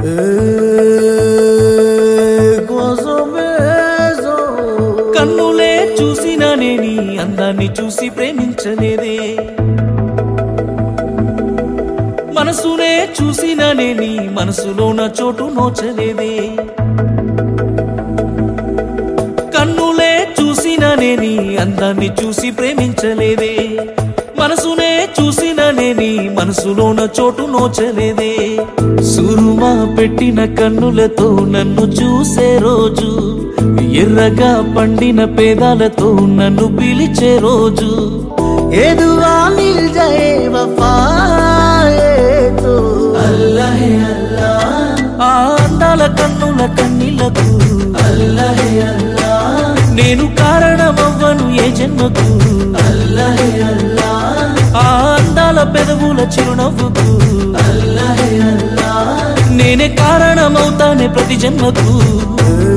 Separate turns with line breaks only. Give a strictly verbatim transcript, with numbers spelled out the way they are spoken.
కన్నులే చూసినానే నీ అందాన్ని చూసి ప్రేమించలేదే, మనసునే చూసినానే నీ మనసులోన చోటు నోచలేదే. కన్నులే చూసినానే నీ అందాన్ని చూసి ప్రేమించలేదే, మనసునే చూసినానే నీ మనసులోన చోటు నోచలేదే. సురుమా పెట్టిన కన్నులతో నన్ను చూసే రోజు, ఎర్రగా పండిన పేదాలతో నన్ను పిలిచే రోజు,
ఏదువా మిల్ జాయే వఫాయే తో
అల్లాహే అల్లాహ్. ఆ అందాల కన్నుల కన్నీళ్లకు అల్లాహే అల్లాహ్, నేను కారణమవ్వను ఏ జన్మకు అల్లాహే అల్లాహ్. ఆ అందాల పెదవుల చిరునవ్వుకు అల్లాహే అల్లాహ్, నేనే కారణమవుతానే ప్రతి జన్మకు.